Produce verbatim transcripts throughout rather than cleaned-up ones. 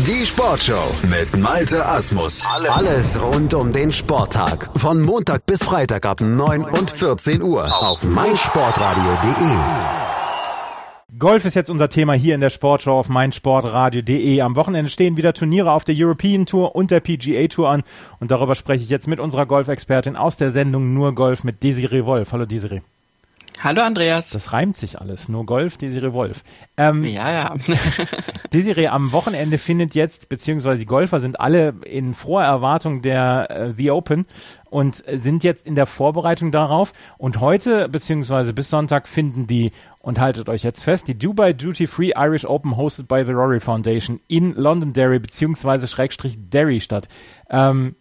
Die Sportshow mit Malte Asmus. Alles rund um den Sporttag. Von Montag bis Freitag ab neun und vierzehn Uhr auf meinsportradio punkt de. Golf ist jetzt unser Thema hier in der Sportshow auf meinsportradio punkt de. Am Wochenende stehen wieder Turniere auf der European Tour und der P G A Tour an. Und darüber spreche ich jetzt mit unserer Golfexpertin aus der Sendung Nur Golf mit Desiree Wolf. Hallo Desiree. Hallo Andreas. Das reimt sich alles. Nur Golf, Desiree Wolf. Ähm, ja, ja. Desiree, am Wochenende findet jetzt, beziehungsweise die Golfer sind alle in froher Erwartung der äh, The Open und sind jetzt in der Vorbereitung darauf. Und heute, beziehungsweise bis Sonntag, finden die, und haltet euch jetzt fest, die Dubai Duty Free Irish Open hosted by the Rory Foundation in Londonderry, beziehungsweise Schrägstrich Derry statt. Ähm,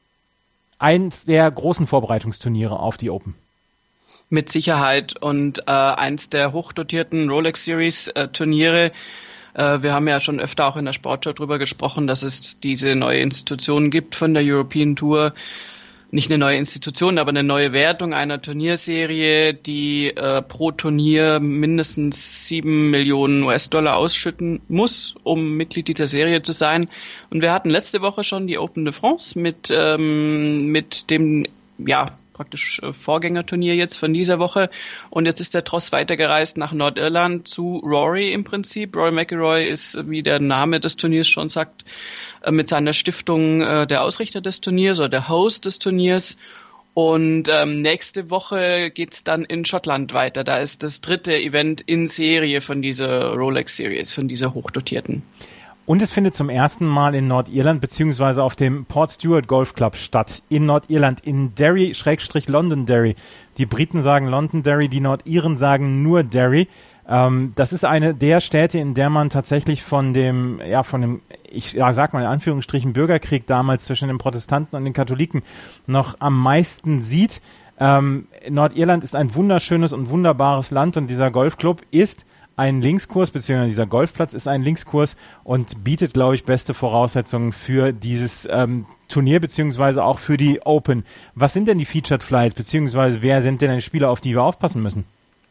eins der großen Vorbereitungsturniere auf die Open. Mit Sicherheit und äh, eins der hochdotierten Rolex Series äh, Turniere. Äh, wir haben ja schon öfter auch in der Sportshow drüber gesprochen, dass es diese neue Institution gibt von der European Tour. Nicht eine neue Institution, aber eine neue Wertung einer Turnierserie, die äh, pro Turnier mindestens sieben Millionen U S-Dollar ausschütten muss, um Mitglied dieser Serie zu sein. Und wir hatten letzte Woche schon die Open de France mit ähm, mit dem, ja, praktisch Vorgängerturnier jetzt von dieser Woche. Und jetzt ist der Tross weitergereist nach Nordirland zu Rory im Prinzip. Rory McIlroy ist, wie der Name des Turniers schon sagt, mit seiner Stiftung der Ausrichter des Turniers oder der Host des Turniers. Und ähm, nächste Woche geht's dann in Schottland weiter. Da ist das dritte Event in Serie von dieser Rolex Series, von dieser hochdotierten. Und es findet zum ersten Mal in Nordirland beziehungsweise auf dem Port Stewart Golf Club statt. In Nordirland, in Derry, Schrägstrich Londonderry. Die Briten sagen Londonderry, die Nordiren sagen nur Derry. Ähm, das ist eine der Städte, in der man tatsächlich von dem, ja, von dem, ich ja, sag mal in Anführungsstrichen, Bürgerkrieg damals zwischen den Protestanten und den Katholiken noch am meisten sieht. Ähm, Nordirland ist ein wunderschönes und wunderbares Land und dieser Golfclub ist ein Linkskurs, beziehungsweise dieser Golfplatz ist ein Linkskurs und bietet, glaube ich, beste Voraussetzungen für dieses ähm, Turnier, beziehungsweise auch für die Open. Was sind denn die Featured Flights, beziehungsweise wer sind denn die Spieler, auf die wir aufpassen müssen?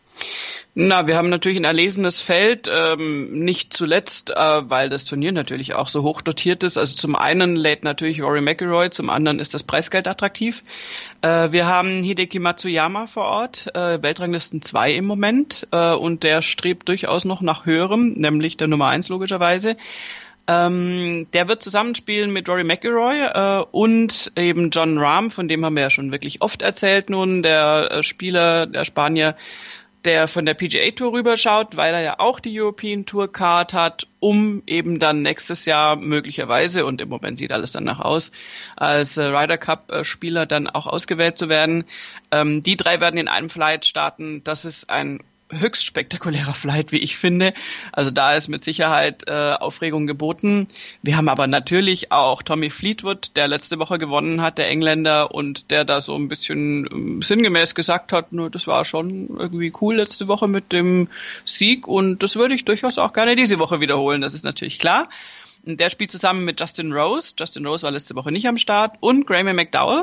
Na, wir haben natürlich ein erlesenes Feld, ähm, nicht zuletzt, äh, weil das Turnier natürlich auch so hoch dotiert ist. Also zum einen lädt natürlich Rory McIlroy, zum anderen ist das Preisgeld attraktiv. Äh, wir haben Hideki Matsuyama vor Ort, äh, Weltranglisten zwei im Moment, äh, und der strebt durchaus noch nach höherem, nämlich der Nummer eins logischerweise. Ähm, der wird zusammenspielen mit Rory McIlroy äh, und eben Jon Rahm, von dem haben wir ja schon wirklich oft erzählt nun, der äh, Spieler, der Spanier, der von der P G A Tour rüberschaut, weil er ja auch die European Tour Card hat, um eben dann nächstes Jahr möglicherweise, und im Moment sieht alles danach aus, als äh, Ryder Cup äh, Spieler dann auch ausgewählt zu werden. Ähm, die drei werden in einem Flight starten. Das ist ein höchst spektakulärer Flight, wie ich finde. Also da ist mit Sicherheit äh, Aufregung geboten. Wir haben aber natürlich auch Tommy Fleetwood, der letzte Woche gewonnen hat, der Engländer, und der da so ein bisschen ähm, sinngemäß gesagt hat, nur das war schon irgendwie cool letzte Woche mit dem Sieg und das würde ich durchaus auch gerne diese Woche wiederholen, das ist natürlich klar. Und der spielt zusammen mit Justin Rose. Justin Rose war letzte Woche nicht am Start und Graeme McDowell.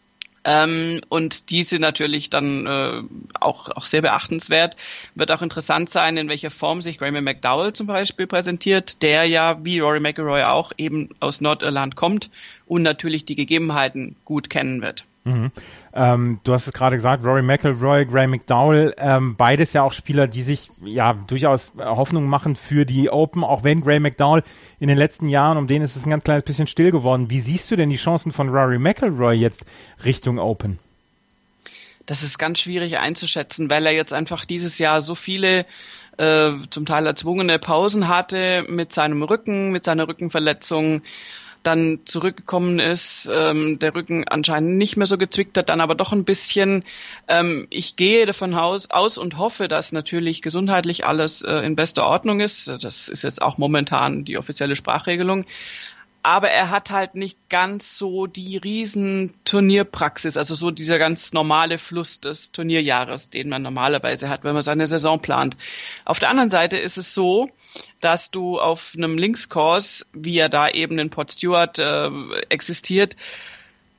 Ähm, und diese natürlich dann äh, auch auch sehr beachtenswert. Wird auch interessant sein, in welcher Form sich Graeme McDowell zum Beispiel präsentiert, der ja, wie Rory McIlroy auch, eben aus Nordirland kommt und natürlich die Gegebenheiten gut kennen wird. Mhm. Ähm, du hast es gerade gesagt, Rory McIlroy, Graeme McDowell, ähm, beides ja auch Spieler, die sich ja durchaus Hoffnung machen für die Open, auch wenn Graeme McDowell in den letzten Jahren, um den ist es ein ganz kleines bisschen still geworden. Wie siehst du denn die Chancen von Rory McIlroy jetzt Richtung Open? Das ist ganz schwierig einzuschätzen, weil er jetzt einfach dieses Jahr so viele äh, zum Teil erzwungene Pausen hatte mit seinem Rücken, mit seiner Rückenverletzung, dann zurückgekommen ist, ähm, der Rücken anscheinend nicht mehr so gezwickt hat, dann aber doch ein bisschen. Ähm, ich gehe davon aus, aus und hoffe, dass natürlich gesundheitlich alles äh, in bester Ordnung ist. Das ist jetzt auch momentan die offizielle Sprachregelung. Aber er hat halt nicht ganz so die riesen Turnierpraxis, also so dieser ganz normale Fluss des Turnierjahres, den man normalerweise hat, wenn man seine Saison plant. Auf der anderen Seite ist es so, dass du auf einem Linkskurs, wie er da eben in Port Stewart äh, existiert,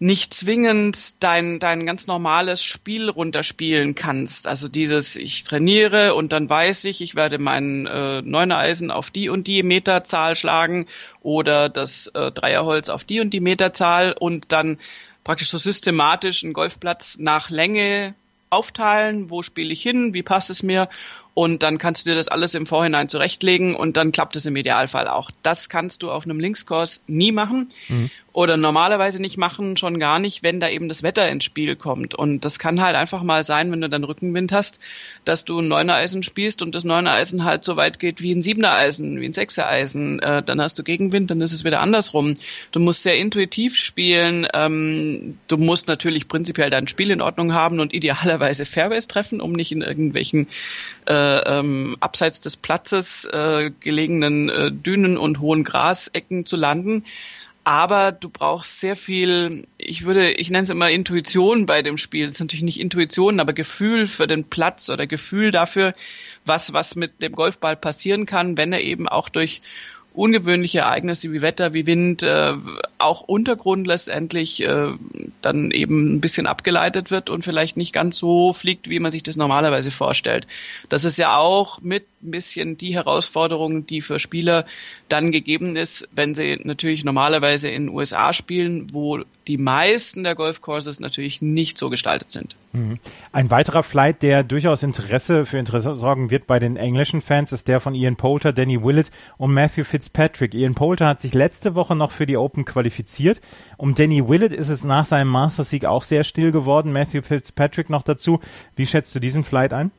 nicht zwingend dein dein ganz normales Spiel runterspielen kannst. Also dieses, ich trainiere und dann weiß ich, ich werde meinen äh, Neunereisen auf die und die Meterzahl schlagen oder das äh, Dreierholz auf die und die Meterzahl und dann praktisch so systematisch einen Golfplatz nach Länge aufteilen, wo spiele ich hin, wie passt es mir, und dann kannst du dir das alles im Vorhinein zurechtlegen und dann klappt es im Idealfall auch. Das kannst du auf einem Linkskurs nie machen mhm. oder normalerweise nicht machen, schon gar nicht, wenn da eben das Wetter ins Spiel kommt. Und das kann halt einfach mal sein, wenn du dann Rückenwind hast, dass du ein Neunereisen spielst und das Neunereisen halt so weit geht wie ein Siebenereisen, wie ein Sechsereisen. Äh, dann hast du Gegenwind, dann ist es wieder andersrum. Du musst sehr intuitiv spielen. Ähm, du musst natürlich prinzipiell dein Spiel in Ordnung haben und idealerweise Fairways treffen, um nicht in irgendwelchen äh, ähm, abseits des Platzes äh, gelegenen äh, Dünen und hohen Grasecken zu landen. Aber du brauchst sehr viel, ich würde, ich nenne es immer Intuition bei dem Spiel. Das ist natürlich nicht Intuition, aber Gefühl für den Platz oder Gefühl dafür, was, was mit dem Golfball passieren kann, wenn er eben auch durch ungewöhnliche Ereignisse wie Wetter, wie Wind, äh, auch Untergrund letztendlich äh, dann eben ein bisschen abgeleitet wird und vielleicht nicht ganz so fliegt, wie man sich das normalerweise vorstellt. Das ist ja auch mit ein bisschen die Herausforderung, die für Spieler dann gegeben ist, wenn sie natürlich normalerweise in den U S A spielen, wo die meisten der Golfcourses natürlich nicht so gestaltet sind. Ein weiterer Flight, der durchaus Interesse für Interesse sorgen wird bei den englischen Fans, ist der von Ian Poulter, Danny Willett und Matthew Fitzpatrick. Ian Poulter hat sich letzte Woche noch für die Open qualifiziert. Um Danny Willett ist es nach seinem Masters-Sieg auch sehr still geworden. Matthew Fitzpatrick noch dazu. Wie schätzt du diesen Flight ein?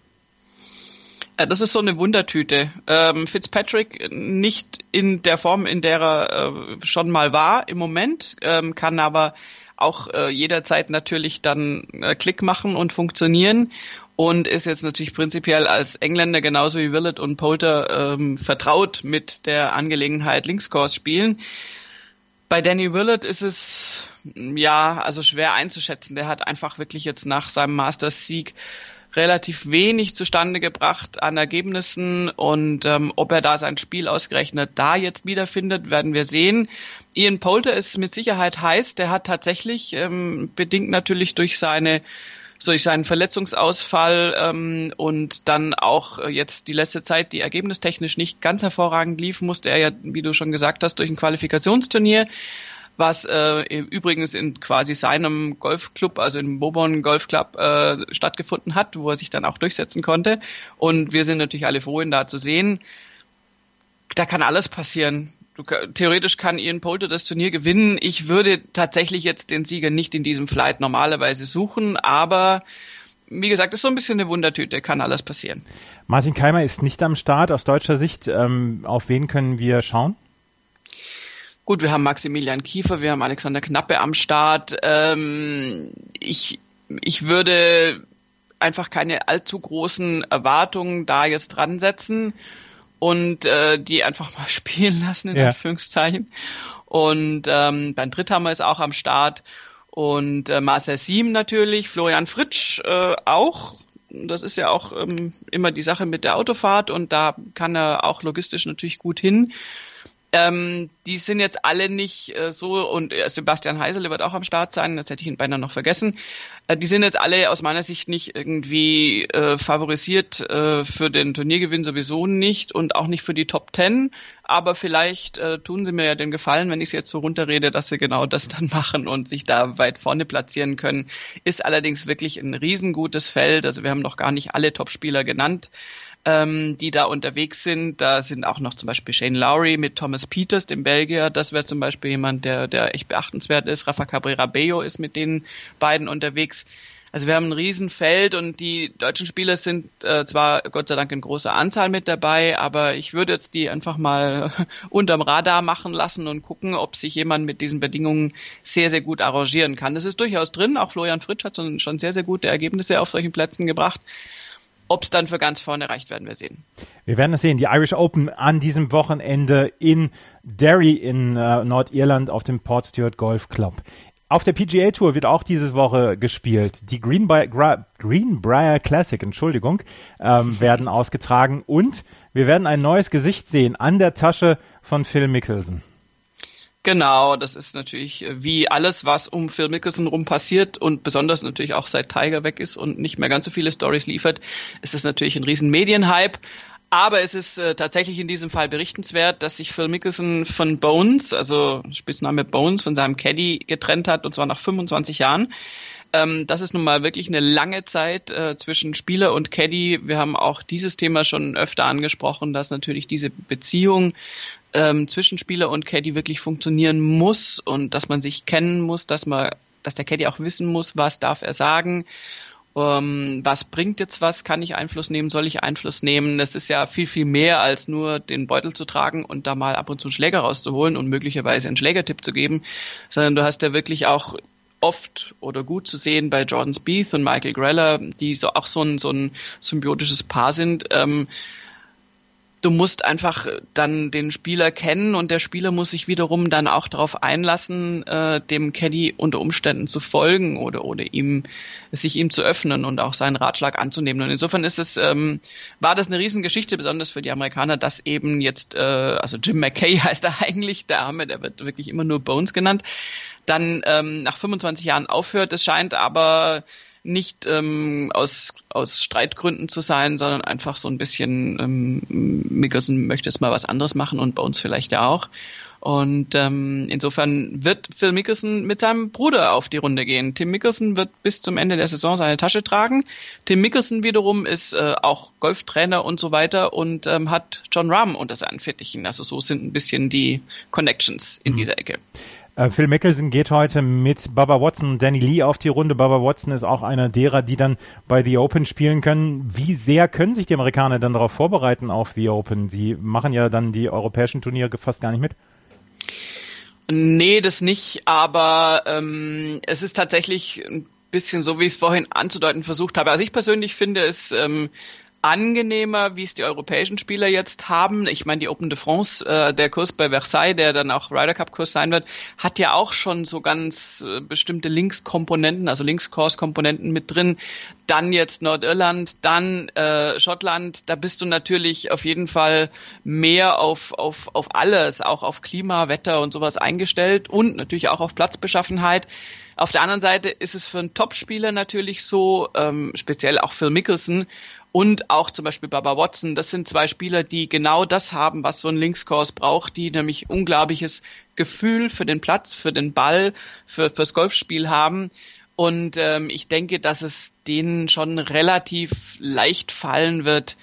Das ist so eine Wundertüte. Ähm, Fitzpatrick nicht in der Form, in der er äh, schon mal war im Moment, ähm, kann aber auch äh, jederzeit natürlich dann äh, Klick machen und funktionieren und ist jetzt natürlich prinzipiell als Engländer genauso wie Willett und Poulter ähm, vertraut mit der Angelegenheit Linkskurs spielen. Bei Danny Willett ist es ja also schwer einzuschätzen. Der hat einfach wirklich jetzt nach seinem Masters-Sieg relativ wenig zustande gebracht an Ergebnissen und ähm, ob er da sein Spiel ausgerechnet da jetzt wiederfindet, werden wir sehen. Ian Poulter ist mit Sicherheit heiß, der hat tatsächlich, ähm, bedingt natürlich durch seine durch seinen Verletzungsausfall ähm, und dann auch äh, jetzt die letzte Zeit, die ergebnistechnisch nicht ganz hervorragend lief, musste er ja, wie du schon gesagt hast, durch ein Qualifikationsturnier, was äh, übrigens in quasi seinem Golfclub, also im Bourbon Golf Club äh, stattgefunden hat, wo er sich dann auch durchsetzen konnte. Und wir sind natürlich alle froh, ihn da zu sehen. Da kann alles passieren. Du, theoretisch kann Ian Poulter das Turnier gewinnen. Ich würde tatsächlich jetzt den Sieger nicht in diesem Flight normalerweise suchen, aber wie gesagt, ist so ein bisschen eine Wundertüte, kann alles passieren. Martin Keimer ist nicht am Start. Aus deutscher Sicht, ähm, auf wen können wir schauen? Gut, wir haben Maximilian Kiefer, wir haben Alexander Knappe am Start. Ähm, ich, ich würde einfach keine allzu großen Erwartungen da jetzt dran setzen und äh, die einfach mal spielen lassen, in ja. Anführungszeichen. Und ähm, Bernd Ritthammer ist auch am Start und äh, Marcel Siem natürlich, Florian Fritsch äh, auch. Das ist ja auch ähm, immer die Sache mit der Autofahrt und da kann er auch logistisch natürlich gut hin. Ähm, die sind jetzt alle nicht äh, so, und äh, Sebastian Heisele wird auch am Start sein, das hätte ich ihn beinahe noch vergessen. Äh, die sind jetzt alle aus meiner Sicht nicht irgendwie äh, favorisiert äh, für den Turniergewinn, sowieso nicht und auch nicht für die Top Ten, aber vielleicht äh, tun sie mir ja den Gefallen, wenn ich es jetzt so runterrede, dass sie genau das dann machen und sich da weit vorne platzieren können. Ist allerdings wirklich ein riesengutes Feld, also wir haben noch gar nicht alle Topspieler genannt, Ähm, die da unterwegs sind. Da sind auch noch zum Beispiel Shane Lowry mit Thomas Pieters, dem Belgier. Das wäre zum Beispiel jemand, der, der echt beachtenswert ist. Rafa Cabrera Bello ist mit den beiden unterwegs. Also wir haben ein Riesenfeld und die deutschen Spieler sind äh, zwar Gott sei Dank in großer Anzahl mit dabei, aber ich würde jetzt die einfach mal unterm Radar machen lassen und gucken, ob sich jemand mit diesen Bedingungen sehr, sehr gut arrangieren kann. Das ist durchaus drin. Auch Florian Fritsch hat schon sehr, sehr gute Ergebnisse auf solchen Plätzen gebracht. Ob es dann für ganz vorne reicht, werden wir sehen. Wir werden es sehen. Die Irish Open an diesem Wochenende in Derry in äh, Nordirland auf dem Portstewart Golf Club. Auf der P G A Tour wird auch diese Woche gespielt. Die Greenbrier, Gra- Greenbrier Classic, Entschuldigung, ähm, werden ausgetragen und wir werden ein neues Gesicht sehen an der Tasche von Phil Mickelson. Genau, das ist natürlich wie alles, was um Phil Mickelson rum passiert und besonders natürlich auch seit Tiger weg ist und nicht mehr ganz so viele Storys liefert, ist es natürlich ein riesen Medienhype. Aber es ist äh, tatsächlich in diesem Fall berichtenswert, dass sich Phil Mickelson von Bones, also Spitzname Bones, von seinem Caddy getrennt hat, und zwar nach fünfundzwanzig Jahren. Ähm, das ist nun mal wirklich eine lange Zeit äh, zwischen Spieler und Caddy. Wir haben auch dieses Thema schon öfter angesprochen, dass natürlich diese Beziehung ähm, zwischen Spieler und Caddy wirklich funktionieren muss und dass man sich kennen muss, dass man, dass der Caddy auch wissen muss, was darf er sagen. Um, was bringt jetzt was? Kann ich Einfluss nehmen? Soll ich Einfluss nehmen? Das ist ja viel, viel mehr als nur den Beutel zu tragen und da mal ab und zu einen Schläger rauszuholen und möglicherweise einen Schlägertipp zu geben, sondern du hast ja wirklich auch oft oder gut zu sehen bei Jordan Spieth und Michael Greller, die so auch so ein, so ein symbiotisches Paar sind. Ähm, Du musst einfach dann den Spieler kennen und der Spieler muss sich wiederum dann auch darauf einlassen, äh, dem Caddy unter Umständen zu folgen oder oder ihm sich ihm zu öffnen und auch seinen Ratschlag anzunehmen. Und insofern ist es ähm, war das eine Riesengeschichte, besonders für die Amerikaner, dass eben jetzt äh, also Jim McKay heißt er eigentlich, der Arme, der wird wirklich immer nur Bones genannt, dann ähm, nach fünfundzwanzig Jahren aufhört. Es scheint aber nicht ähm, aus aus Streitgründen zu sein, sondern einfach so ein bisschen ähm, Mickelson möchte jetzt mal was anderes machen und bei uns vielleicht ja auch. Und ähm, insofern wird Phil Mickelson mit seinem Bruder auf die Runde gehen. Tim Mickelson wird bis zum Ende der Saison seine Tasche tragen. Tim Mickelson wiederum ist äh, auch Golftrainer und so weiter und ähm, hat Jon Rahm unter seinen Fittichen. Also so sind ein bisschen die Connections in mhm. dieser Ecke. Uh, Phil Mickelson geht heute mit Bubba Watson und Danny Lee auf die Runde. Bubba Watson ist auch einer derer, die dann bei The Open spielen können. Wie sehr können sich die Amerikaner dann darauf vorbereiten auf The Open? Sie machen ja dann die europäischen Turniere fast gar nicht mit. Nee, das nicht, aber ähm, es ist tatsächlich ein bisschen so, wie ich es vorhin anzudeuten versucht habe. Also ich persönlich finde es ähm, angenehmer, wie es die europäischen Spieler jetzt haben. Ich meine, die Open de France, äh, der Kurs bei Versailles, der dann auch Ryder Cup Kurs sein wird, hat ja auch schon so ganz äh, bestimmte Linkskomponenten, also Links-Course-Komponenten mit drin. Dann jetzt Nordirland, dann äh, Schottland. Da bist du natürlich auf jeden Fall mehr auf auf auf alles, auch auf Klima, Wetter und sowas eingestellt und natürlich auch auf Platzbeschaffenheit. Auf der anderen Seite ist es für einen Topspieler natürlich so, ähm, speziell auch Phil Mickelson und auch zum Beispiel Bubba Watson, das sind zwei Spieler, die genau das haben, was so ein Linkskurs braucht, die nämlich unglaubliches Gefühl für den Platz, für den Ball, für fürs Golfspiel haben. Und ähm, ich denke, dass es denen schon relativ leicht fallen wird,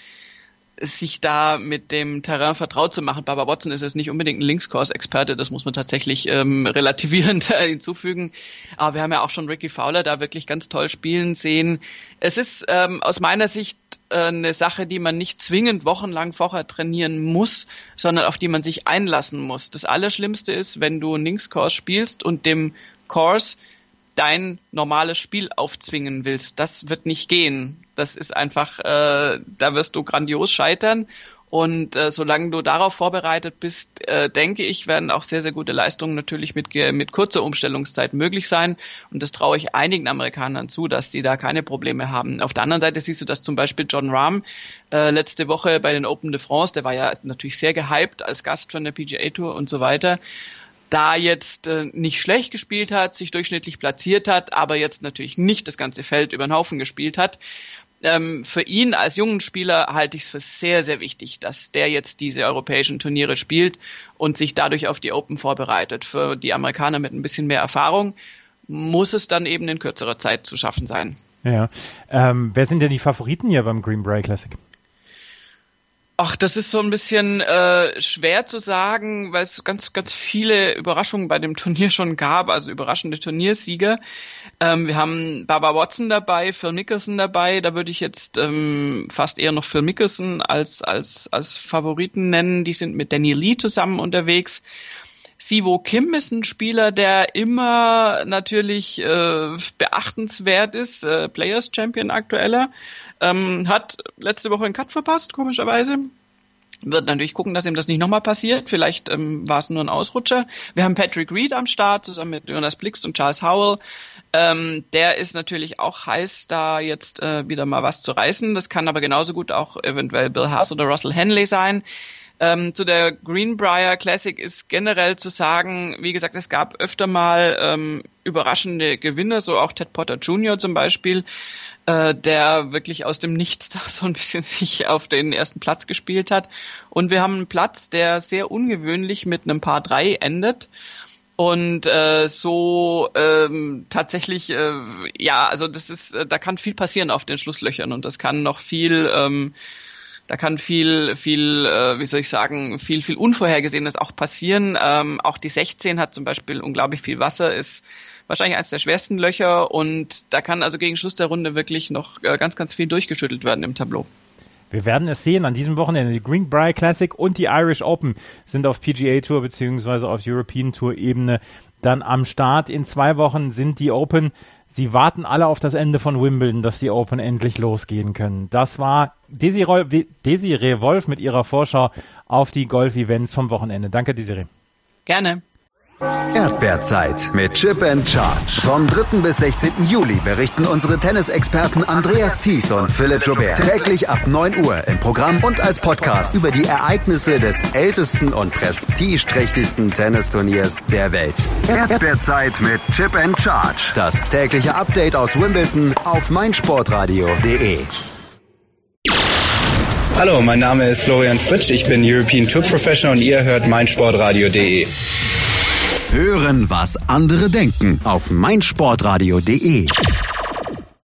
sich da mit dem Terrain vertraut zu machen. Bubba Watson ist jetzt nicht unbedingt ein Linkskurs-Experte, das muss man tatsächlich ähm, relativierend hinzufügen. Aber wir haben ja auch schon Ricky Fowler da wirklich ganz toll spielen sehen. Es ist ähm, aus meiner Sicht äh, eine Sache, die man nicht zwingend wochenlang vorher trainieren muss, sondern auf die man sich einlassen muss. Das Allerschlimmste ist, wenn du einen Linkskurs spielst und dem Kurs dein normales Spiel aufzwingen willst. Das wird nicht gehen. Das ist einfach, äh, da wirst du grandios scheitern. Und äh, solange du darauf vorbereitet bist, äh, denke ich, werden auch sehr, sehr gute Leistungen natürlich mit mit kurzer Umstellungszeit möglich sein. Und das traue ich einigen Amerikanern zu, dass die da keine Probleme haben. Auf der anderen Seite siehst du, dass zum Beispiel Jon Rahm äh, letzte Woche bei den Open de France, der war ja natürlich sehr gehypt als Gast von der P G A Tour und so weiter, da jetzt äh, nicht schlecht gespielt hat, sich durchschnittlich platziert hat, aber jetzt natürlich nicht das ganze Feld über den Haufen gespielt hat. Ähm, für ihn als jungen Spieler halte ich es für sehr, sehr wichtig, dass der jetzt diese europäischen Turniere spielt und sich dadurch auf die Open vorbereitet. Für die Amerikaner mit ein bisschen mehr Erfahrung muss es dann eben in kürzerer Zeit zu schaffen sein. Ja. Ähm, wer sind denn die Favoriten hier beim Greenbrier Classic? Ach, das ist so ein bisschen äh, schwer zu sagen, weil es ganz, ganz viele Überraschungen bei dem Turnier schon gab, also überraschende Turniersieger. Ähm, wir haben Bubba Watson dabei, Phil Mickelson dabei. Da würde ich jetzt ähm, fast eher noch Phil Mickelson als als als Favoriten nennen. Die sind mit Danny Lee zusammen unterwegs. Siwoo Kim ist ein Spieler, der immer natürlich äh, beachtenswert ist, äh, Players Champion aktueller. Ähm, hat letzte Woche einen Cut verpasst, komischerweise. Wird natürlich gucken, dass ihm das nicht nochmal passiert. Vielleicht ähm, war es nur ein Ausrutscher. Wir haben Patrick Reed am Start, zusammen mit Jonas Blixt und Charles Howell. Ähm, der ist natürlich auch heiß, da jetzt äh, wieder mal was zu reißen. Das kann aber genauso gut auch eventuell Bill Haas oder Russell Henley sein. Ähm, zu der Greenbrier Classic ist generell zu sagen, wie gesagt, es gab öfter mal ähm, überraschende Gewinner, so auch Ted Potter Junior zum Beispiel, äh, der wirklich aus dem Nichts da so ein bisschen sich auf den ersten Platz gespielt hat. Und wir haben einen Platz, der sehr ungewöhnlich mit einem Paar drei endet. Und äh, so ähm, tatsächlich, äh, ja, also das ist, äh, da kann viel passieren auf den Schlusslöchern und das kann noch viel, ähm, da kann viel, viel, äh, wie soll ich sagen, viel, viel Unvorhergesehenes auch passieren. Ähm, auch die sechzehn hat zum Beispiel unglaublich viel Wasser, ist wahrscheinlich eines der schwersten Löcher und da kann also gegen Schluss der Runde wirklich noch äh, ganz, ganz viel durchgeschüttelt werden im Tableau. Wir werden es sehen an diesem Wochenende. Die Greenbrier Classic und die Irish Open sind auf P G A Tour beziehungsweise auf European Tour Ebene dann am Start. In zwei Wochen sind die Open. Sie warten alle auf das Ende von Wimbledon, dass die Open endlich losgehen können. Das war Desiree, Desiree Wolf mit ihrer Vorschau auf die Golf-Events vom Wochenende. Danke, Desiree. Gerne. Erdbeerzeit mit Chip and Charge. Vom dritten bis sechzehnten Juli berichten unsere Tennisexperten Andreas Thies und Philipp Joubert täglich ab neun Uhr im Programm und als Podcast über die Ereignisse des ältesten und prestigeträchtigsten Tennisturniers der Welt. Erdbeerzeit mit Chip and Charge. Das tägliche Update aus Wimbledon auf meinsportradio punkt de. Hallo, mein Name ist Florian Fritsch, ich bin European Tour Professional und ihr hört meinsportradio punkt de. Hören, was andere denken auf meinsportradio punkt de.